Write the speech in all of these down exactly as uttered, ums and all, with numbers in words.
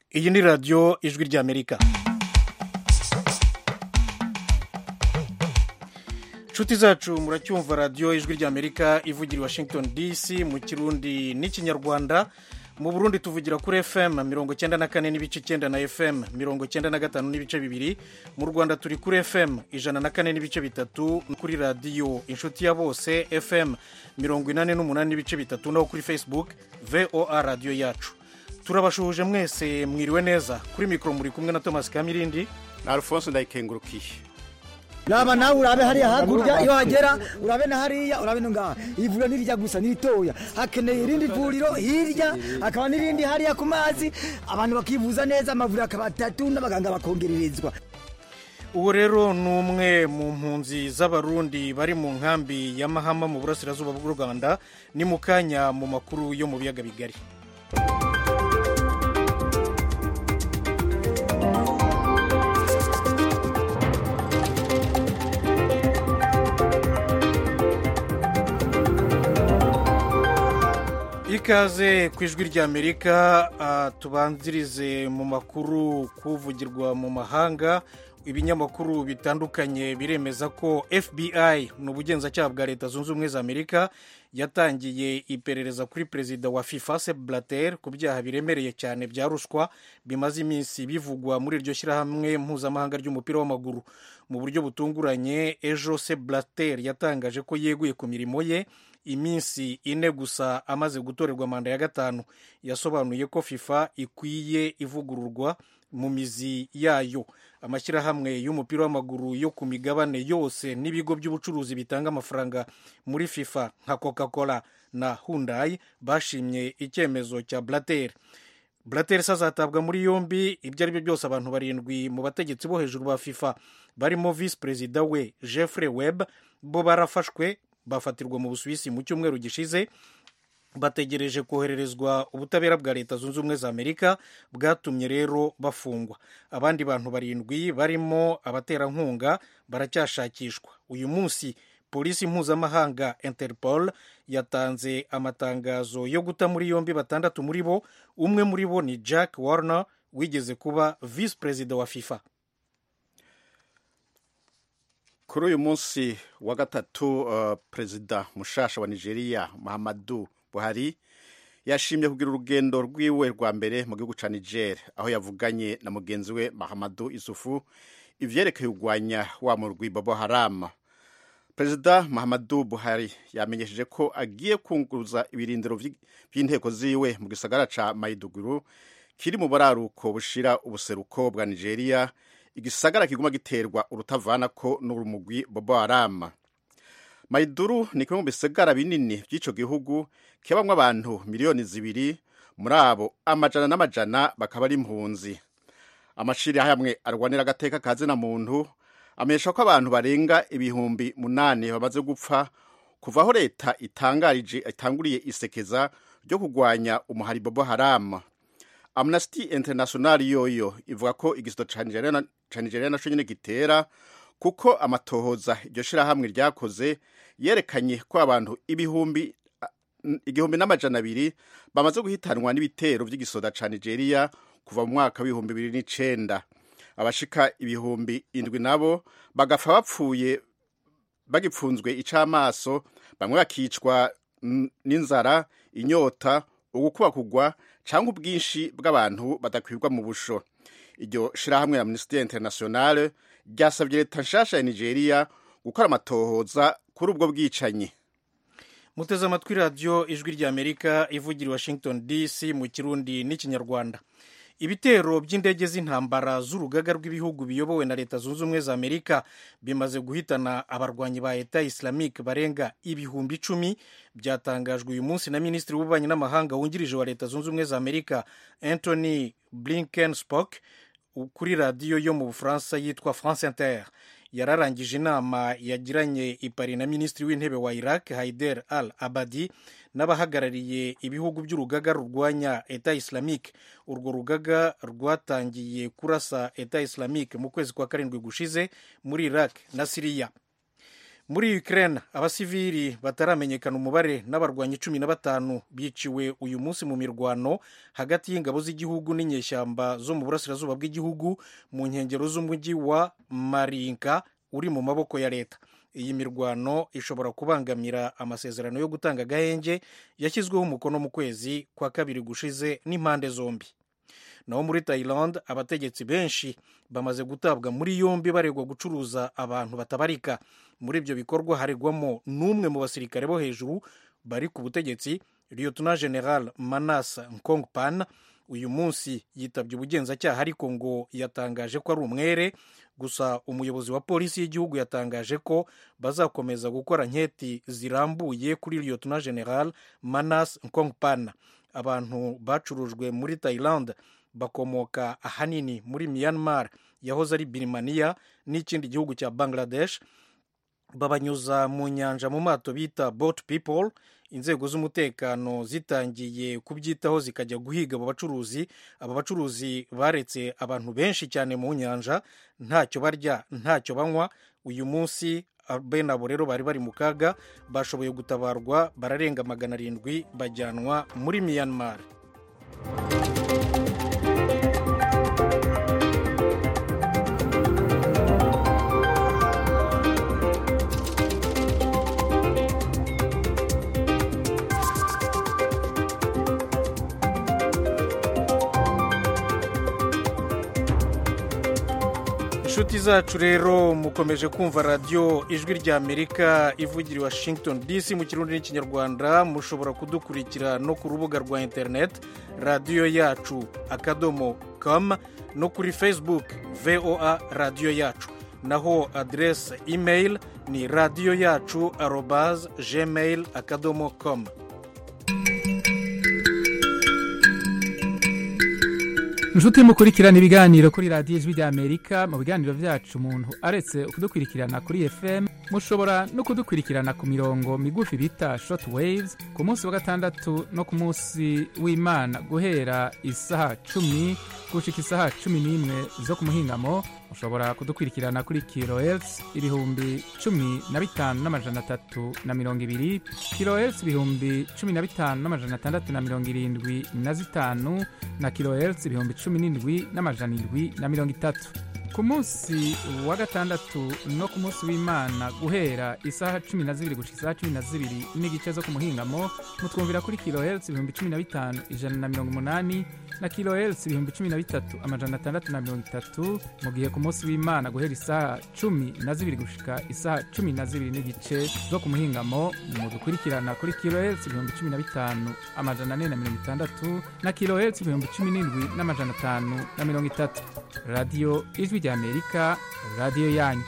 iyi ni radiyo ijwi ry'amerika. inshuti zacu muracyumva radiyo ijwi ry'amerika ivugira i Washington D C mu kirundi n'ikinyarwanda. mu Burundi tuvugira kuri F M mirongo cyenda na kane n'ibice icyenda na F M mirongo cyenda na gatanu n'ibice bibiri. mu Rwanda turi kuri F M ijana na kane n'ibice bitatu, kuri radiyo inshuti ya bose F M mirongo inani n'umunani n'ibice bitatu, naho kuri Facebook V O A radiyo yacu. turabashuhuje mwese, mwiriwe neza. kuri mikoro muri kumwe na Thomas Kamirindi na Alphonse Ndayikengurukiye. Laba nawe urabe hariya hakurya, iyo hagera urabe na hariya, urabe no ngaha. Ivuriro nirya gusa niritoya, hakeneye irindi vuriro hirya, akaba nirindi hariya ku mazi, abantu bakivuza neza, amavuriro akaba atatu n'abaganga bakongererezwa. uwo rero ni umwe mu mpunzi z'abarundi bari mu nkambi ya Mahama mu burasirazuba bw'u Rwanda. ni mu kanya mu makuru yo mu biyaga bigari. ikaze ku ijwi ry'Amerika. uh, tubanzirize mu makuru kuvugirwa mu mahanga. ibinyamakuru bitandukanye biremeza ko F B I ni ubugenzacyaha bwa leta zunze ubumwe za Amerika yatangiye iperereza kuri perezida wa FIFA Sepp Blatter ku byaha biremereye cyane bya ruswa bimaze iminsi bivugwa muri iryo shyirahamwe mpuzamahanga ry'umupira w'amaguru. mu buryo butunguranye ejo Sepp Blatter yatangaje ko yeguye ku mirimo ye iminsi ine gusa amaze gutorerwa manda ya gatanu. yasobanuye ko FIFA ikwiye ivugururwa mu mizi yayo. amashyirahamwe y'umupira w'amaguru yo ku migabane yose n'ibigo by'ubucuruzi bitanga amafaranga muri FIFA nka Coca-Cola na Hyundai bashimye icyemezo cya Blatter. Blatter azatabwa muri yombi. ibyo ari byo byose abantu barindwi mu bategetsi bo hejuru ba FIFA barimo visi perezida we Jeffrey Webb bo barafashwe bafatirwa mu Busuwisi mu cyumweru gishize. bategereje kohererezwa ubutabera bwa leta zunze ubumwe za Amerika, bwatumye rero bafungwa. abandi bantu barindwi barimo abaterankunga baracyashakishwa. uyu munsi polisi mpuzamahanga Interpol yatanze amatangazo yo guta muri yombi batandatu muri bo. umwe muri bo ni Jack Warner wigeze kuba visi perezida wa FIFA. kuri uyu munsi wa gatatu uh, perezida mushasha wa Nigeria Muhammadu Buhari yashimye kugira urugendo rwiwe rwa mbere mu gihugu ca Niger, aho yavuganye na mugenzi we Mahamadou Isufu ivyerekeye urwanya wa murwi Boko Haram. Perezida Muhammadu Buhari yamenyesheje ko agiye kunguruza ibirindiro vy'inteko ziwe mu gisagara ca Maiduguri kiri mu buraruko bushira ubuseruko bwa Nigeria, igisagara kiguma giterwa urutavanako n'urumugwi Boko Haram. Maiduguri ni kimwe mu bisagara binini by'ico gihugu kibamwo abantu miliyoni zibiri, muri abo amajana n'amajana bakaba ari impunzi. amashiri hamwe arwanira agateka ka zina muntu amenyesha ko abantu barenga ibihumbi munani bamaze gupfa kuva aho leta itangarije itanguriye isekeza ryo kugwanya umuhari Boko Haram. Amnesty International yoyo ivuga ko igisito ca Nigeria ca Nigeria naco nyene gitera, kuko amatohoza iryo shirahamwe ryakoze yerekanye ko abantu ibihumbi igihumbi n'amajana abiri bamaze guhitanwa n'ibitero vy'igisoda ca Nigeria kuva mu mwaka w'ibihumbi bibiri n'icenda. abashika ibihumbi indwi nabo bagafa bapfuye bagipfunzwe icamaso, bamwe bakicwa n'inzara, inyota, ugukuba kugwa canke ubwinshi bw'abantu badakwirwa mu busho. iryo shirahamwe ya Amnesty International ryasabye leta nshasha ya Nigeria gukora amatohoza kuri ubwo bwicanyi. muteze amatwi radiyo ijwi ry'Amerika ivugira Washington D C mu kirundi n'ikinyarwanda. ibitero by'indege z'intambara z'urugaga rw'ibihugu biyobowe na leta zunze ubumwe za Amerika bimaze guhitana abarwanyi ba Eta Islamique barenga ibihumbi icumi. byatangajwe uyu munsi na minisitiri w'ububanyi n'amahanga wungirije wa leta zunze ubumwe za Amerika Anthony Blinken spoke kuri radiyo yo mu Bufaransa yitwa France Inter. yararangije inama yagiranye i Paris na minisitiri w'intebe wa Iraq Haider al-Abadi n'abahagarariye ibihugu by'urugaga rurwanya Eta Islamique. urwo rugaga rwatangiye kurasa Eta Islamique mu kwezi kwa karindwi gushize muri Iraq na Syria. muri Ukraine abasivili bataramenyekana umubare n'abarwanyi cumi na batanu biciwe uyu munsi mu mirwano hagati y'ingabo z'igihugu n'inyeshyamba zo mu burasirazuba bw'igihugu mu nkengero z'umujyi wa Marinka uri mu maboko ya leta. Iyi mirwano ishobora kubangamira amasezerano yo gutanga agahenge yashyizweho umukono mu kwezi kwa kabiri gushize n'impande zombi. Naho muri Thailand abategetsi benshi bamaze gutabwa muri yombi baregwa gucuruza abantu batabarika. Muri ibyo bikorwa haregwamo n'umwe mu basirikare bo hejuru bari ku butegetsi, Lieutenant General Manas Nkongpan. Uyu munsi yitabye ubugenzacyaha ariko ngo yatangaje ko ari umwere. Gusa umuyobozi wa polisi y'igihugu yatangaje ko bazakomeza gukora nketi zirambuye kuri Lieutenant General Manas Nkongpan. Abantu bacurujwe muri Thailand bakomoka ahanini muri Myanmar yahoze ari Birmania n'ikindi gihugu cya Bangladesh. Babanyuza mu nyanja mu mato bita boat people. Inzego z'umutekano zitangiye kubyitaho zikajya guhiga abo bacuruzi. Aba bacuruzi baretse abantu benshi cyane mu nyanja, ntacyo barya ntacyo banywa. Uyu munsi bene abo rero bari bari mu kaga, bashoboye gutabarwa, bararenga magana arindwi bajyanwa muri Myanmar. Inshuti zacu rero mukomeje kumva radiyo ijwi rya Amerika ivugira i Washington D C mu kirundi n'ikinyarwanda. Mushobora kudukurikira no ku rubuga rwa internet radiyo yacu akadomo com no kuri Facebook V O A radiyo yacu. Naho adresse email ni radiyo yacu arobase gmail akadomo com. Inshuti mukurikirana ibiganiro kuri radiyo ijwi rya Amerika. Mu biganiro byacu umuntu aretse kudukurikirana kuri F M, mushobora no kudukurikirana ku mirongo migufi bita short waves ku munsi wa gatandatu no ku munsi w'Imana guhera isaha cumi gushika isaha cumi n'imwe zo ku muhingamo. Mushobora kudukurikirana kuri kilohertz ibihumbi cumi na bitanu n'amajana atatu na mirongo ibiri, kilohertz ibihumbi cumi na bitanu n'amajana atandatu na mirongo irindwi na zitanu, na kilohertz ibihumbi cumi n'indwi n'amajana indwi na mirongo itatu. Ku munsi wa gatandatu no ku munsi w'Imana guhera isaha cumi na zibiri gushika isaha cumi na zibiri n'igice zo ku muhingamo, mutwumvira kuri kilohertz ibihumbi cumi na bitanu ijana na mirongo umunani, na kilohertz ibihumbi cumi na bitatu amajana atandatu na mirongo itatu. Mu gihe ku munsi w'Imana guhera isaha cumi na zibiri gushika isaha cumi na zibiri n'igice zo ku muhingamo, mudukurikirana kuri kilohertz ibihumbi cumi na bitanu amajana ane na mirongo itandatu, na kilohertz ibihumbi cumi n'indwi n'amajana atanu na mirongo itatu. Radio Ijwi rya Amerika, radiyo yanyu.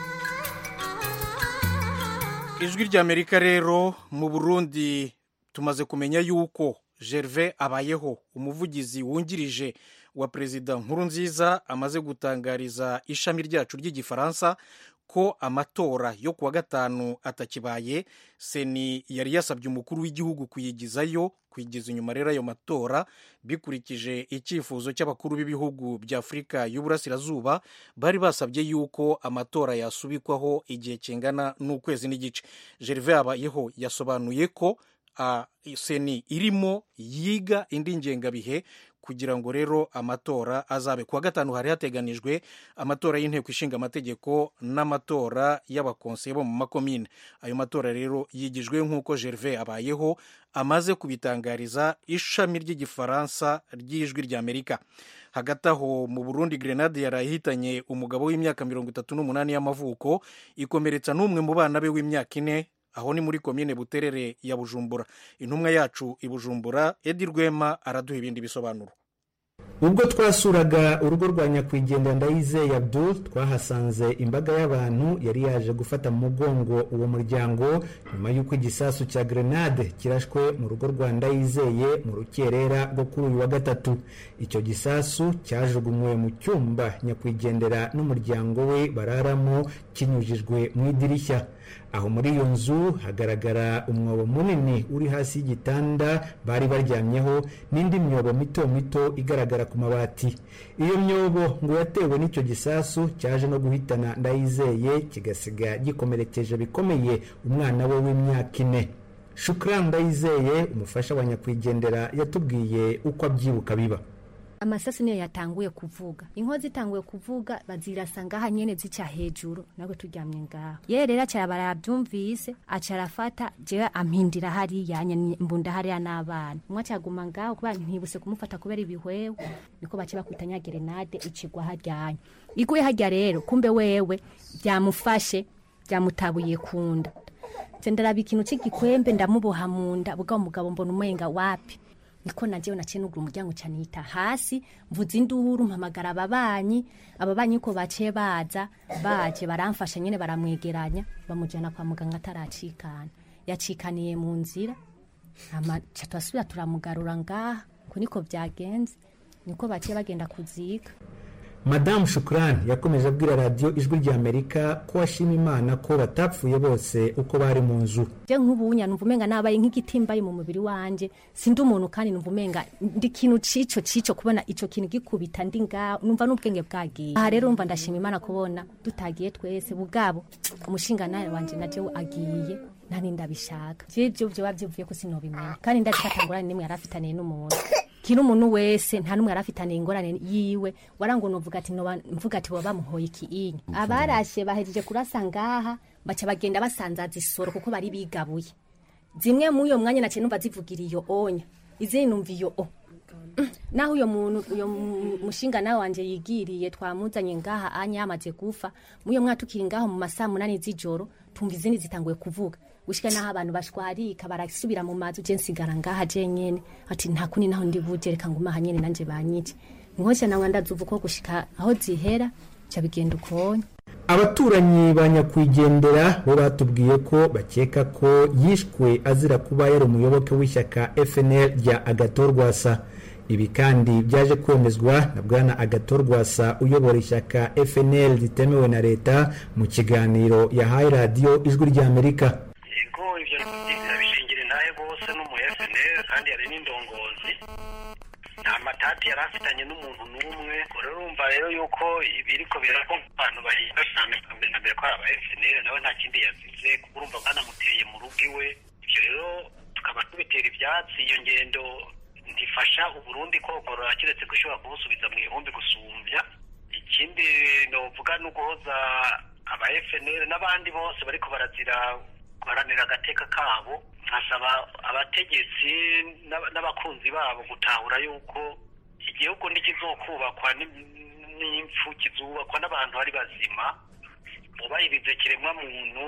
Ijwi rya Amerika rero mu Burundi tumaze kumenya yuko Gervais Abayeho, umuvugizi wungirije wa Perezida Nkurunziza, amaze gutangariza ishami ryacu ry'igifaransa ko amatora yo kuwa gatanu atakibaye. Seni yari yasabye umukuru w'igihugu kuyigizayo kwigiza inyuma rero ayo matora bikurikije icyifuzo cy'abakuru b'ibihugu bya Afurika y'Uburasirazuba. Bari basabye yuko amatora yasubikwaho igihe kingana n'ukwezi n'igice. Gervais Abayeho yasobanuye ko uh, seni irimo yiga indi ngengabihe kugira ngo rero amatora azabe kuwa gatanu. Hari hateganijwe amatora y'inteko ishinga amategeko n'amatora y'abakonseye bo mu makomine. Ayo matora rero yigijwe nk'uko Gervais Abayeho amaze kubitangariza ishami ry'igifaransa ry'ijwi rya Amerika. Hagati aho mu Burundi, grenade yarahitanye umugabo w'imyaka mirongo itatu n'umunani y'amavuko, ikomeretsa n'umwe mu bana be w'imyaka ine. Aho ni muri komine Buterere ya Bujumbura. Intumwa yacu i Bujumbura Edi Rwema araduha ibindi bisobanuro. Ubwo twasuraga urugo rwa nyakwigendera Ndayizeye Abdul, twahasanze imbaga y'abantu yari yaje gufata mu mugongo uwo muryango nyuma y'uko igisasu cya grenade kirashwe mu rugo rwa Ndayizeye mu rukerera rwo kuri uyu wa gatatu. Icyo gisasu cyajugunywe mu cyumba nyakwigendera n'umuryango we bararamo kinyujijwe mu idirishya. aho muri iyo nzu hagaragara umwobo munini uri hasi y'igitanda bari baryamyeho n'indi myobo mito mito igaragara ku mabati. Iyo myobo ngo yatewe n'icyo gisasu cyaje no guhitana Ndayizeye kigasiga gikomerekeje bikomeye umwana we w'imyaka ine. Shukran Ndayizeye umufasha wa nyakwigendera yatubwiye uko abyibuka biba. Amasasi niyo yatanguye kuvuga, inkozi itanguye kuvuga bazirasa ngaha nyene zica hejuru nabwo turyamye ngaho. Ye rero acara barabyumvise acarafata je ampindira hari yanye mbunda hari n'abana. Umwe acaguma ngaho kuba ntibuse kumufata kubera ibihwewe niko bace bakutanya grenade icigwa hajyanye. Iguye hajya rero kumbe wewe byamufashe byamutabuye kunda. Cendera bikintu cigikwembe ndamuboha munda buga umugabo mbona umenga wapi. Niko najewe naciye nugura umuryango canita hasi mvuza induru mpamagara ababanyi ababanyi ko baciye baza baje baramfasha nyene baramwegeranya bamujana kwa muganga ataracikana yacikaniye mu nzira ama catwasubira turamugarura ngaha ko niko byagenze niko baciye bagenda kuzika. Madame Shukran yakomeje abwira radio Ijwi rya Amerika ko ashima Imana ko batapfuye bose uko bari mu nzu. Je nk'ubunya numva umenga nabaye nk'igitimbaye mu mubiri wanje sindi umuntu kandi numva umenga ndi kintu cico cico kubona ico kintu gikubita ndi nga numva n'ubwenge bwagiye. Aha rero umva ndashima Imana kubona dutagiye twese bugabo umushinga nawe wanje naje agiye nani ndabishaka. Je byo byo bavyivuye ko sinobimenya kandi ndacatangurana nimwe yarafitaniye n'umuntu. Kino umuntu wese nta numwe arafitaniye ingorane yiwe warango novuga ati no mvuga ati baba muhoye ikinyi. Abarashe bahejeje kurasa ngaha baca bagenda basanzaza isoro kuko bari bigabuye. Zimwe mu yo mwanya nace numva zivugiriyo onya. Izini numviyo o. Naho uyo muntu uyo mushinga nawe wanje yigiriye twamuzanye ngaha anya amaze gufa. Muyo mwatukiri ngaho mu masaa munani z'ijoro tumva izindi zitanguye kuvuga. Gushika naho abantu bashwarika barasubira mu mazu je nsigara ngaha je nyene ati nta kuni naho ndi buje reka nguma hanyene nanje banyice nkosha nawe ndazuva ko gushika aho zihera cya bigenda ukonye. Abaturanyi ba nyakwigendera bo batubwiye ko bakeka ko yishwe azira kuba yari umuyoboke w'ishyaka F N L rya Agathon Rwasa. Ibi kandi byaje kwemezwa na bwana Agathon Rwasa uyobora ishyaka F N L ritemewe na leta mu kiganiro yahaye radio Ijwi rya Amerika. Ego ivyo bishingira ntaye bose no mu F N L kandi ari n'indongozi nta matati yarafitanye n'umuntu n'umwe. Rero urumva rero yuko ibiriko birako abantu bahinga cyane kambe na mbere ko aba F N L nawe nta kindi yazize kurumva bana muteye mu rugo iwe. Ivyo rero tukaba tubitera ivyatsi iyo ngendo ndifasha uburundi kogorora kiretse kushobora kubusubiza mu ihombe gusumbya. Ikindi novuga n'uguhoza aba F N L n'abandi bose bariko barazira baranira agateka kabo. Nkasaba abategetsi n'abakunzi babo gutahura yuko igihugu nikizokubakwa n'imfu kizubakwa n'abantu bari bazima mubahirize kiremwa muntu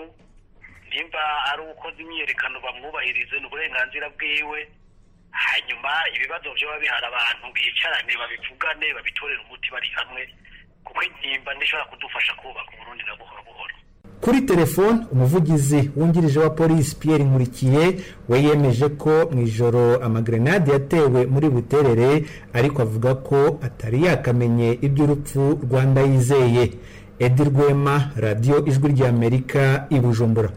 nimba ari uko zimyerekano bamwubahirize n'uburenganzira bwiwe hanyuma ibibazo byo babihara abantu bicarane babivugane babitorera umuti bari hamwe kuko intimba ndishobora kudufasha kubaka Burundi na buhoro buhoro. Kuri telefone umuvugizi wungirije wa polisi Pierre Nkurikiye we yemeje ko mu ijoro amagrenade yatewe muri Buterere ariko avuga ko atari yakamenye iby'urupfu rwa Ndayizeye. Edi Rwema, Radio Ijwi rya Amerika i Bujumbura.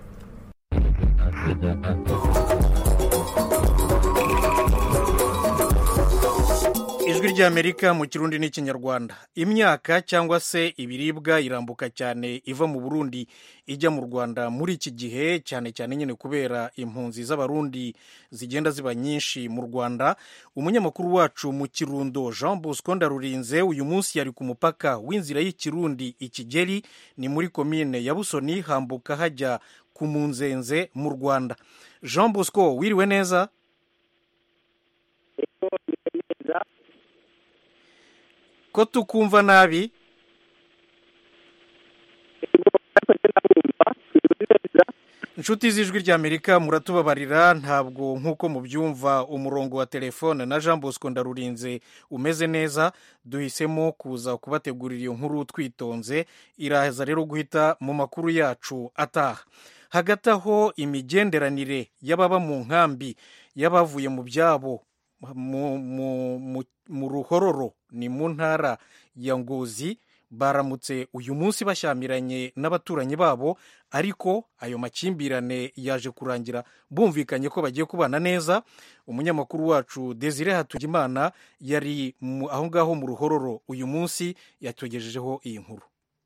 Ijwi rya Amerika mu Kirundi n'Ikinyarwanda. Imyaka cyangwa se ibiribwa irambuka cyane iva mu Burundi ijya mu Rwanda muri iki gihe cyane cyane nyine kubera impunzi z'abarundi zigenda ziba nyinshi mu Rwanda. Umunyamakuru wacu mu Kirundo Jean Bosco Ndarurinze uyu munsi yari ku mupaka w'inzira y'Ikirundi Ikigeri ni muri komine ya Busoni hambuka hajya ku Munzenze mu Rwanda. Jean Bosco wiriwe neza? Ko tukumva nabi? Inshuti z'Ijwi rya Amerika muratubabarira ntabwo nkuko mubyumva umurongo wa telefone na Jean Bosco Ndarurinze umeze neza duhisemo kuza kubategurira iyo nkuru twitonze iraza rero guhita mu makuru yacu ataha. Hagati aho imigenderanire y'ababa mu nkambi y'abavuye mu byabo mu, mu, mu, mu Ruhororo ni mu ntara ya Ngozi baramutse uyu munsi bashyamiranye n'abaturanyi babo, ariko ayo makimbirane yaje kurangira bumvikanye ko bagiye kubana neza. Umunyamakuru wacu Desire Hatugimana yari aho ngaho mu Ruhororo uyu munsi, yatugejejeho iyi nkuru.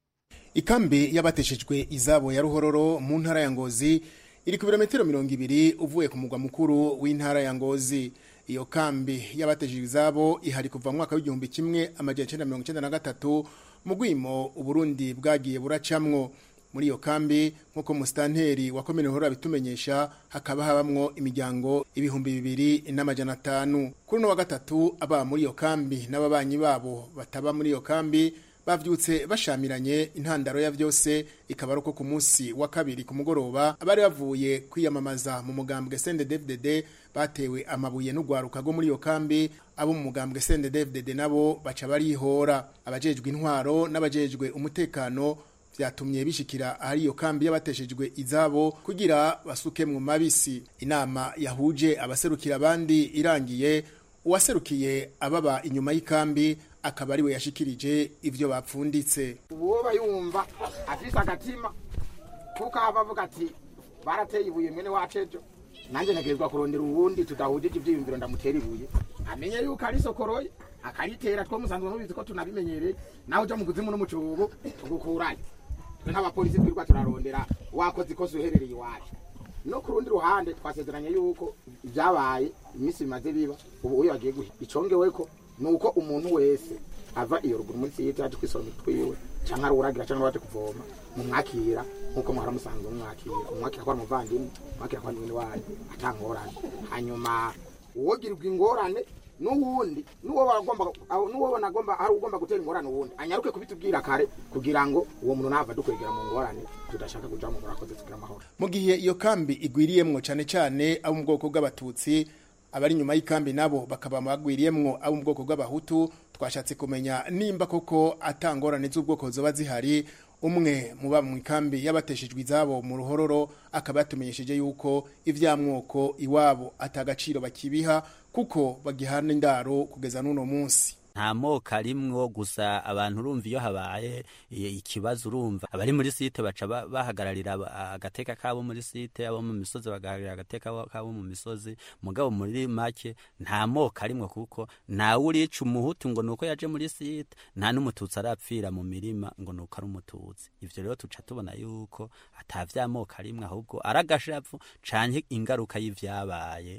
Ikambi y'abateshejwe izabo ya Ruhororo mu ntara ya Ngozi iri ku birometero mirongo ibiri uvuye ku mugwa mukuru w'intara ya Ngozi. Iyo kambi y'abateshejwe izabo ihari kuva mu mwaka w'igihumbi kimwe amajana icenda mirongo icenda na gatatu mu gwimo Uburundi bwagiye buracamwo. Muri iyo kambi nk'uko musitanteri wa komine Ruhororo bitumenyesha, hakaba habamwo imiryango ibihumbi bibiri n'amajana atanu. Kuri no wa gatatu aba muri iyo kambi n'ababanyi babo bataba muri iyo kambi bavyutse bashamiranye. Intandaro ya vyose ikaba ari uko ku munsi wa kabiri ku mugoroba abari bavuye kwiyamamaza mu mugambwe C N D D F D D batewe amabuye n'ugwaruka go muri iyo kambi. Abo mu mugambwe C N D D F D D nabo baca barihora. Abajejwe intwaro n'abajejwe umutekano vyatumye bishikira ahari iyo kambi y'abateshejwe izabo kugira basuke mu mabisi. Inama yahuje abaserukira abandi irangiye, uwaserukiye ababa inyuma y'ikambi akaba ariwe yashikirije ivyo bapfunditse. Uwo bayumva afise agatima kuko abavuga ati barateye ibuye mwene wacejo, nanje ntegerezwa kurondera uwundi tudahujije ivyiyumviro ndamutera ibuye, amenye yuko ari sokoroye akaritera. Two musanzwe mubizi ko tunabimenyereye, naho uja mu kuzimu n'umucubu tugukurayo. Twe nk'abapolisi twirwa turarondera wakoze ikosa uherereye iwacu. No ku rundi ruhande twasezeranye yuko ibyabaye iminsi bimaze biba ubu uyo agiye guhi icongeweko nuko umuntu wese ava iyo ruguru muri site yaje kwisoma twiwe cyangwa aruragira cyangwa baje kuvoma mu mwakira nkuko muhara musanzwe mu mwakira umwakira kwa muvandimwe mwakira kwa mwene wayo atangorane. Hanyuma uwogirirwa ingorane n'uwundi nuwo bagomba nuwo banagomba ari ugomba gutera ingorane uwundi anyaruke kubitubwira kare kugira ngo uwo muntu nava dukwegera mu ngorane tudashaka kuja mu murakoze tukira amahoro. Mu gihe iyo kambi igwiriyemwo cyane cyane abo mu bwoko bw'abatutsi, abari nyuma y'ikambi nabo bakaba bagwiriyemwo abo mu bwoko bw'abahutu, twashatse kumenya nimba koko atangorane z'ubwoko zoba zihari. Umwe muba mu ikambi y'abateshejwe izabo mu Ruhororo akaba yatumenyesheje yuko ivyamwoko iwabo atagaciro bakibiha kuko bagihana indaro kugeza n'uno munsi. nta moko arimwo gusa abantu urumva iyo habaye ikibazo urumva abari muri site baca bahagararira agateka kabo muri site, abo mu misozi bagahagararira agateka kabo mu misozi. Mugabo muri make nta moko arimwo kuko nta urica umuhutu ngo nuko yaje muri site, nta n'umututsi arapfira mu mirima ngo nuko ari umututsi. Ivyo rero tuca tubona yuko atavya moko arimwe ahubwo aragashavu canke ingaruka y'ivyabaye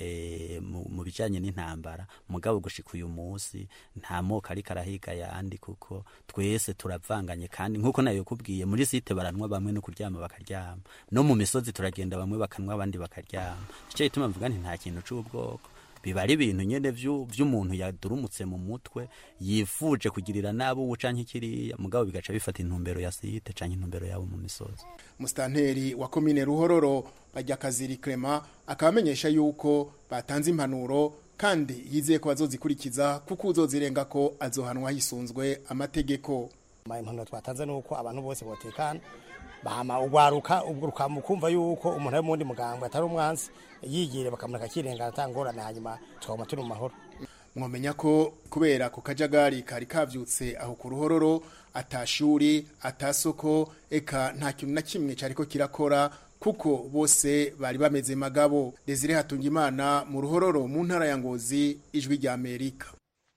e, mu, mu bijanye n'intambara. Mugabo gushika uyu munsi nta moko ari karahiga yandi kuko twese turavanganye, kandi nkuko nayo kubwiye muri site baranwa bamwe no kuryama bakaryama, no mu misozi turagenda bamwe bakanwa abandi bakaryama. Cyo gituma mvuga nti nta kintu c'ubwoko, biba ari ibintu nyene vy'umuntu yadurumutse mu mutwe yifuje kugirira nabo ucanke kiriya, mugabo bigaca bifata intumbero ya site canke intumbero yabo mu misozi. Mustanteri wa komine Ruhororo bajya Kaziri Clement akamenyesha yuko batanze impanuro kandi yizeye ko bazozikurikiza kuko uzozirenga ko azohanwa hisunzwe amategeko. Impanuro twatanze nuko abantu bose botekana bahama ugwaruka ubwo mukumva yuko umuntu ari mu ndi muganga atari umwansi yigire bakamureka kirengana atangorane, hanyuma twaguma turi mu mahoro. Mwomenya ko kubera ku kajagari kari kavyutse aho ku Ruhororo atashuri atasoko eka nta kintu na kimwe cariko kirakora kuko bose bari bameze magabo. Desire Hatungimana mu Ruhororo mu ntara ya Ngozi, ijwi rya Amerika.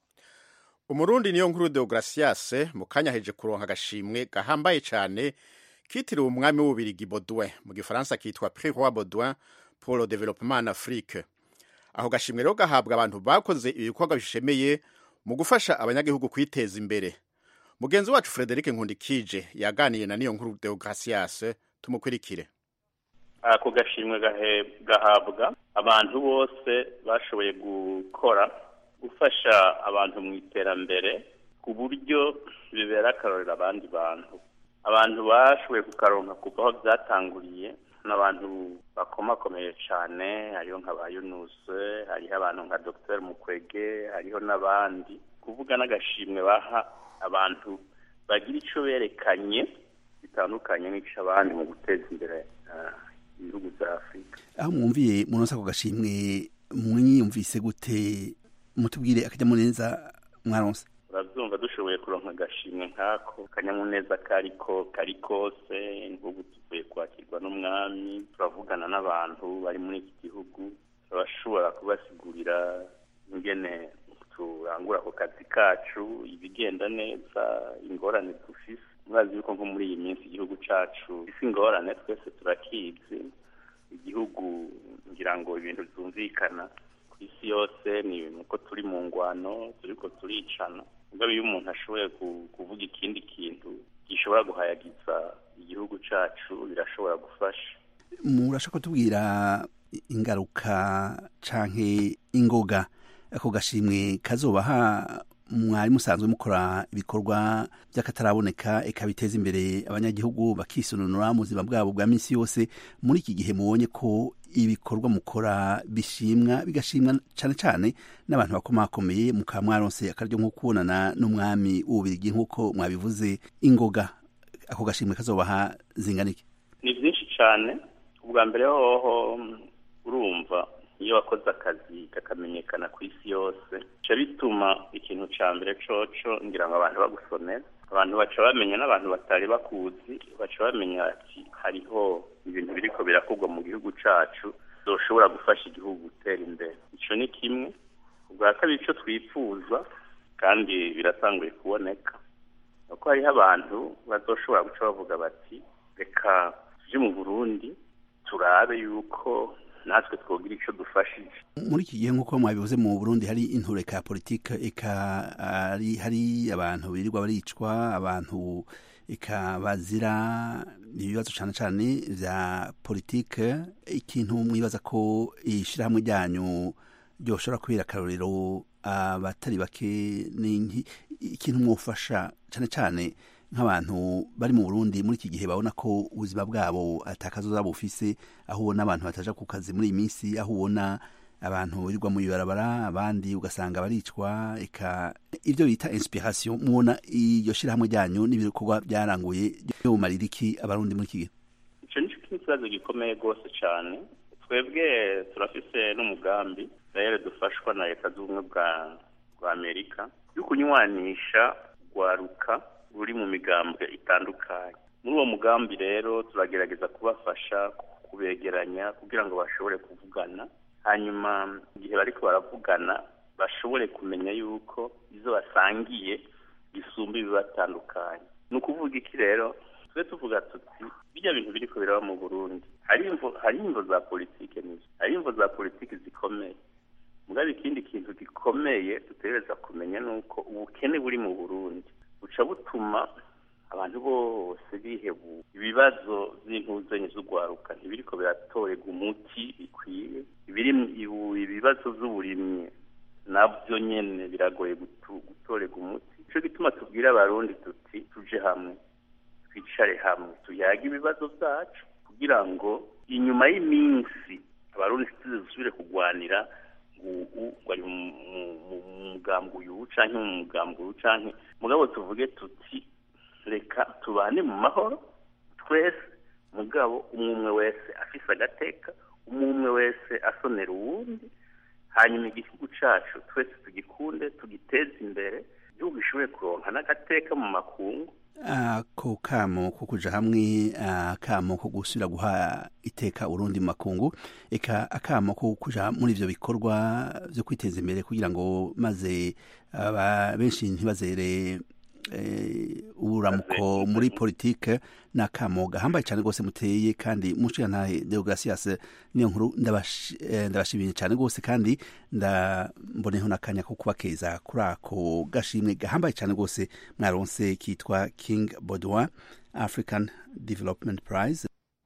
Umurundi niyo nkuru Deogracias mu kanya heje kuronka agashimwe gahambaye cyane kitiriwe umwami w'ububirigi Baudouin, mu gifaransa kitwa Prix Roi Baudouin pour le développement en Afrique. Aho gashimwe rero gahabwa abantu bakoze ibikorwa bishemeye mu gufasha abanyagihugu kwiteza imbere. Mugenzi wacu Frederic Nkundikije yaganiye na niyo nkuru Deogracias, tumukurikire. Ako gashimwe gahabwa abantu bose bashoboye gukora gufasha abantu mu iterambere ku buryo bibera akarorero abandi bantu. Abantu bashoboye kukaronka kuva aho byatanguriye n'abantu bakomakomeye cyane, hariho nka ba Yunus, hariho abantu nka Docteur Mukwege, hariho n'abandi. Kuvuga n'agashimwe baha abantu bagira ico berekanye bitandukanye n'ico abandi mu guteza imbere ibihugu za Afrika. Aho mwumviye munosa ko gashimwe mwiyumvise gute, mutubwire akajya munenza mwaronse? Urazumva dushoboye kuronka agashimwe nk'ako akanyamuneza kariko kari kose nk'ubu tuvuye kwakirwa n'umwami turavugana n'abantu bari muri iki gihugu turashobora kubasigurira ingene turangura ako kazi kacu ibigenda neza ingorane dufise murazi yuko nko muri iyi minsi igihugu cacu isi ingorane twese turakizi igihugu ngira ngo ibintu byumvikana ku isi yose ni ibintu ko turi mu ngwano turiko turicana mugabe iyo umuntu ashoboye kuvuga ikindi kintu gishobora guhayagiza igihugu cacu birashobora gufasha. Murashaka kutubwira ingaruka canke ingoga ako gashimwe kazobaha mwari musanzwe mukora ibikorwa by'akataraboneka ikabiteza imbere abanyagihugu bakisununura mu buzima bwabo bwa minsi yose muri iki gihe mubonye ko ibikorwa mukora bishimwa bigashimwa cyane cyane n'abantu bakomakomeye mukaba mwaronse akaryo nko kubonana n'umwami w'ububirigi nk'uko mwabivuze ingoga ako gashimwe kazobaha zinganike? Ni byinshi cyane. Ubwa mbere hoho urumva iyo wakoze akazi kakamenyekana ku isi yose cyo bituma ikintu cya mbere coco ngira ngo abantu bagusomera abantu baca bamenya n'abantu batari bakuzi baca bamenya ati hariho ibintu biriko birakorwa mu gihugu cacu zoshobora gufasha igihugu gutera imbere. Ico ni kimwe. Ubwa kabiri ico twifuza kandi biratanguye kuboneka uko hariho abantu bazoshobora guca bavuga bati reka tuje mu Burundi turabe yuko natwe twogira icyo dufashije. Muri iki gihe nk'uko mwabivuze mu Burundi hari intureka ya politike eka ari hari abantu birirwa baricwa abantu eka bazira ibibazo cyane cyane vya politike ikintu mwibaza ko ishirahamwe ryanyu ryoshobora kubera akarorero abatari bake n'inki ikintu mwofasha cyane cyane nk'abantu bari mu Burundi muri iki gihe babona ko ubuzima bwabo atakazoza bufise aho ubona abantu bataja ku kazi muri iyi minsi aho ubona abantu birirwa mu ibarabara abandi ugasanga baricwa eka ivyo bita inspiration mubona iyo shirahamwe ryanyu n'ibikorwa byaranguye byo maririki abarundi muri iki gihe? Ico nico kibazo gikomeye gose cyane. Twebwe turafise n'umugambi rero dufashwa na leta z'ubumwe bwa bwa Amerika yo kunywanisha gwaruka uri mu migambwe itandukanye. Muri uwo mugambi rero turagerageza kubafasha kubegeranya kugira ngo bashobore kuvugana hanyuma igihe bariko baravugana bashobore kumenya yuko izo basangiye gisumba ibibatandukanye. Ni ukuvuga iki rero twe tuvuga tuti bijya bintu biriko biraba mu Burundi hari imvo hari imvo za politike nizo hari imvo za politike zikomeye mugabe ikindi kintu gikomeye dutegereza kumenya nuko ubukene buri mu Burundi buca butuma abantu bose bihebu ibibazo by'intuzanye z'ugwaruka ntibiriko biratorega umuti bikwiye ibiri ibibazo z'uburimye nabyo nyene biragoye gutorega umuti. Ico gituma tubwira abarundi tuti tuje hamwe twicare hamwe tuyaga ibibazo byacu kugira ngo inyuma y'iminsi abarundi tuzisubire kugwanira ngo bari mu mugambo uyu canke mu mugambo uyu canke mugabo tuvuge tuti reka tubane mu mahoro twese mugabo umwe wese afise agateka umwe wese asonera uwundi hanyuma igihugu cacu twese tugikunde tugiteze imbere igihugu gishobore kuronka n'agateka mu makungu. Ako kamo ko kuja hamwe akamo ko gusubira guha iteka Urundi mu makungu eka akamo ko kuja muri ivyo bikorwa vyo kwiteza imbere kugira ngo maze benshi ntibazere uburamuko muri politike n'akamo gahambaye cyane rwose muteye kandi muciye ntahe Deogratias niyo nkuru ndabashimiye cyane rwose kandi ndamboneho n'akanya ko kubakeza kuri ako gashimwe gahambaye cyane rwose mwaronse kitwa King Baudouin African Development Prize.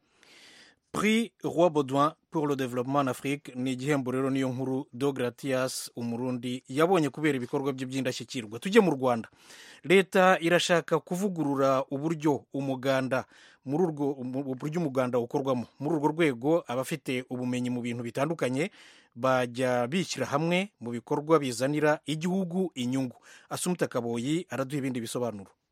Prix Roi Baudouin pour le développement en Afrique ni igihembo rero niyo nkuru Deogratias umurundi yabonye kubera ibikorwa bye by'indashyikirwa. Tujye mu Rwanda. Leta irashaka kuvugurura uburyo umuganda muri urwo uburyo umuganda ukorwamo. Muri urwo rwego abafite ubumenyi mu bintu bitandukanye bajya bishyira hamwe mu bikorwa bizanira igihugu inyungu. Asumta Kaboyi araduha ibindi bisobanuro.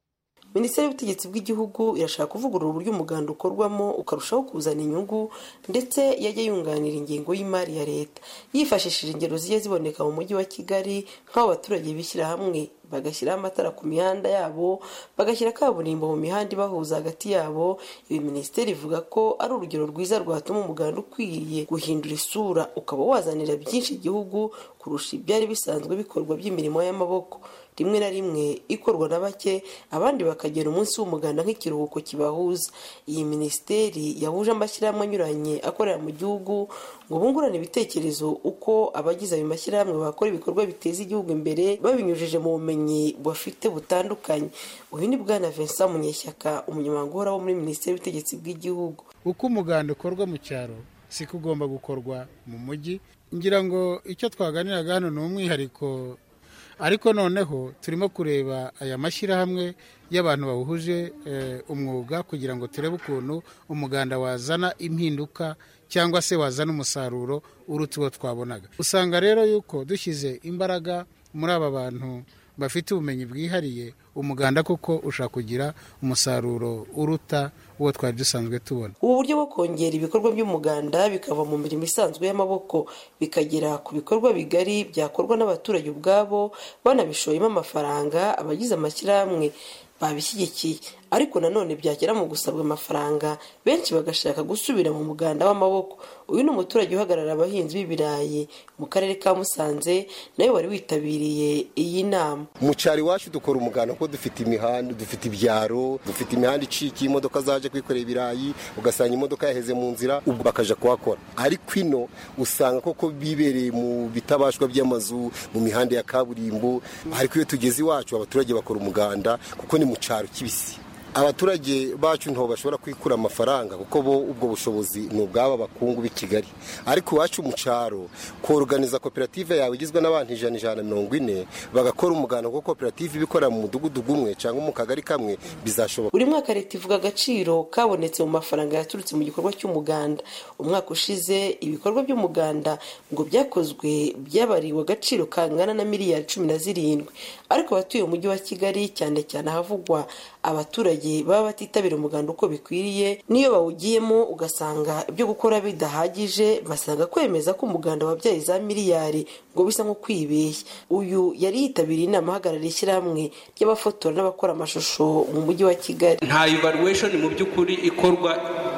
Minisiteri y'ubutegetsi bw'igihugu irashaka kuvugurura uburyo umuganda ukorwamo ukarushaho kuzana inyungu ndetse yajya yunganira ingengo y'imari ya leta yifashishije ingero zigiye ziboneka mu mujyi wa Kigali nk'aho abaturage bishyira hamwe bagashyiraho amatara ku mihanda yabo bagashyira kaburimbo mu mihanda ibahuza hagati yabo. Ibi minisiteri ivuga ko ari urugero rwiza rwatuma umuganda ukwiriye guhindura isura ukaba wazanira byinshi igihugu kurusha ibyari bisanzwe bikorwa by'imirimo y'amaboko rimwe na rimwe ikorwa na bake abandi bakagera umunsi w'umuganda nk'ikiruhuko kibahuza. Iyi minisiteri yahuje amashyirahamwe anyuranye akorera mu gihugu ngo bungurane ibitekerezo uko abagize ayo mashyirahamwe bakora ibikorwa biteza igihugu imbere babinyujije mu bumenyi bafite butandukanye. Uyu ni Bwana Vincent Munyeshyaka, umunyamabanga uhoraho muri Minisiteri y'ubutegetsi bw'igihugu. Uko umuganda ukorwa mu cyaro siko ugomba gukorwa mu mujyi. Ngira ngo icyo twaganiraga hano ni umwihariko, ariko noneho turimo kureba aya mashyirahamwe y'abantu bawuhuje umwuga kugira ngo turebe ukuntu umuganda wazana impinduka cyangwa se wazana umusaruro uruta uwo twabonaga. Usanga rero yuko dushyize imbaraga muri aba bantu bafite ubumenyi bwihariye, umuganda kuko ushaka kugira umusaruro uruta uwo twari dusanzwe tubona. Ubu buryo bwo kongera ibikorwa by'umuganda bikava mu mirimo isanzwe y'amaboko bikagera ku bikorwa bigari byakorwa n'abaturage ubwabo banabishoyemo amafaranga, abagize amashyirahamwe babishyigikiye. Ariko nanone byagera mu gusabwa amafaranga benshi bagashaka gusubira mu muganda w'amaboko. Uyu ni umuturage uhagarara abahinzi b'ibirayi mu karere ka Musanze, nawe wari witabiriye iyi nama. Mu cyari wacu dukora umuganda ko dufite imihanda, dufite ibyaro, dufite imihanda icikiye, imodoka zaje kwikorera ibirayi ugasanga imodoka yaheze mu nzira ubwo bakaja kuhakora. Ariko ino usanga koko bibereye mu bitabashwa by'amazu mu mihanda ya kaburimbo. Ariko iyo tugeze iwacu abaturage bakora umuganda kuko ni mu cyaro kibisi. Abaturage bacu nto bashobora kwikura amafaranga kuko bo ubwo bushobozi ni ubwaba bakungu b'i Kigali. Ariko wacu mu cyaro koorganiza koperative yawe igizwe n'abantu ijana ijana mirongo ine bagakora umuganda kuko koperative ibikora mu mudugudu gumwe cyangwa mu kagari kamwe bizashoboka. Buri mwaka leta ivuga agaciro kabonetse mu mafaranga yaturutse mu gikorwa cy'umuganda. Umwaka ushize ibikorwa by'umuganda ngo byakozwe byabariwe agaciro kangana na miliyari cumi na zirindwi. Ariko abatuye umujyi wa Kigali cyane cyane ahavugwa abaturage baba batitabira umuganda uko bikwiriye, niyo bawugiyemo ugasanga ibyo gukora bidahagije, basanga kwemeza ko umuganda wabyaye za miliyari ngo bisa nko kwibeshya. Uyu yari yitabiriye inama hagarariye ishyirahamwe ry'abafotora n'abakora amashusho mu mujyi wa Kigali. Nta evaluation mu by'ukuri ikorwa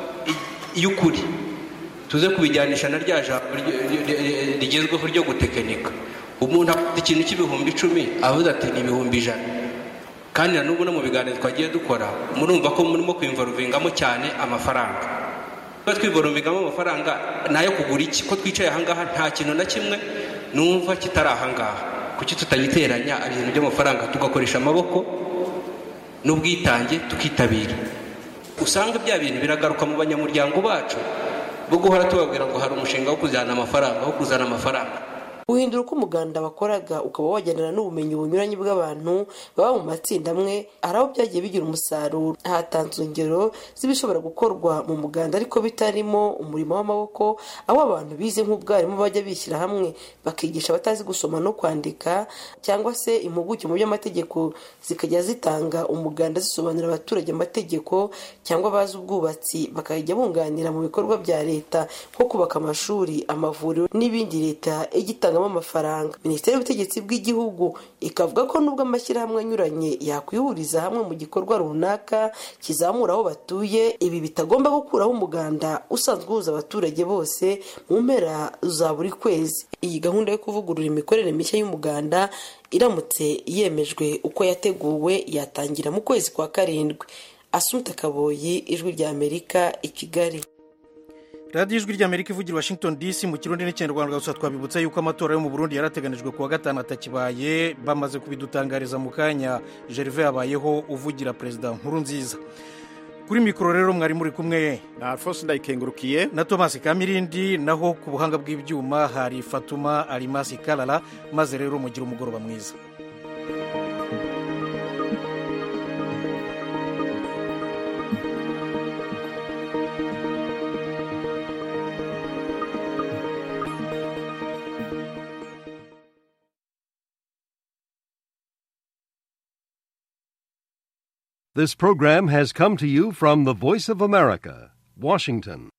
y'ukuri tuze kubijyanisha na rya jambo rigezweho ryo gutekinika. Umuntu afite ikintu cy'ibihumbi icumi avuze ati ni ibihumbi ijana, kandi na n'ubu no mu biganiro twagiye dukora murumva ko murimo kwimvoruvingamo cyane amafaranga. Ba twimvoruvingamo amafaranga nayo kugura iki? Ko twicaye ahangaha nta kintu na kimwe numva kitari ahangaha. Kuki tutagiteranya ibintu by'amafaranga tugakoresha amaboko n'ubwitange tukitabira? Usanga bya bintu biragaruka mu banyamuryango bacu bo guhora tubabwira ngo hari umushinga wo kuzana amafaranga wo kuzana amafaranga. Uhindura uko umuganda wakoraga ukaba wagendana n'ubumenyi bunyuranye bw'abantu baba mu matsinda amwe, hari aho byagiye bigira umusaruro. Hatanzwe ingero z'ibishobora gukorwa mu muganda ariko bitarimo umurimo w'amaboko, aho abantu bize nk'ubwarimu bajya bishyira hamwe bakigisha abatazi gusoma no kwandika, cyangwa se impuguke mu by'amategeko zikajya zitanga umuganda zisobanurira abaturage amategeko, cyangwa bazi ubwubatsi bakajya bunganira mu bikorwa bya leta nko kubaka amashuri, amavuriro n'ibindi leta igitanga amafaranga. Minisiteri y'ubutegetsi bw'igihugu ikavuga ko nubwo amashyirahamwe anyuranye yakwihuriza hamwe mu gikorwa runaka kizamura aho batuye, ibi bitagomba gukuraho umuganda usanzwe uhuza abaturage bose mu mpera za buri kwezi. Iyi gahunda yo kuvugurura imikorere mishya y'umuganda iramutse yemejwe uko yateguwe yatangira mu kwezi kwa karindwi. Asumta Kaboyi, Ijwi rya Amerika, i Kigali. radiyo ijwi ry'Amerika ivugira Washington D C mu kirundi n'ikinyarwanda. Gusa twabibutsa yuko amatora yo mu Burundi yarateganijwe kuwa gatanu atakibaye, bamaze kubidutangariza mu kanya. Gervais Habayeho uvugira Perezida Nkurunziza. Kuri mikoro rero mwari muri kumwe na Alphonse Ndayikengurukiye na Thomas Kamirindi, naho ku buhanga bw'ibyuma hari Fatuma Alimasi Kalala. Maze rero mugira umugoroba mwiza. This program has come to you from the Voice of America, Washington.